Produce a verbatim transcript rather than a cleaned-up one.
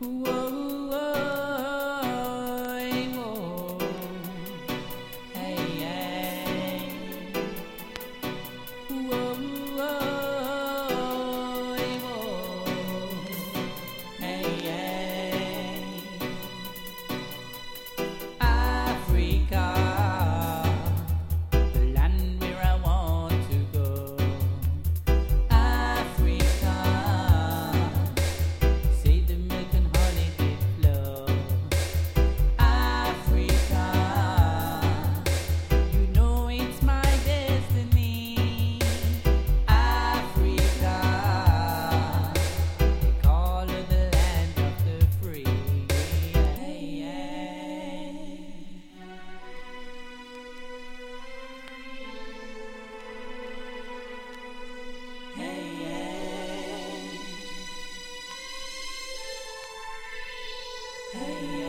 Whoa, whoa, whoa. Hey, hey. Whoa, whoa, whoa. Hey, hey. Africa, the land where I want to go. Africa, say the milk and honey did flow. Africa, you know it's my destiny. Africa, they call it the land of the free. Hey, hey. Hey, hey. Hey,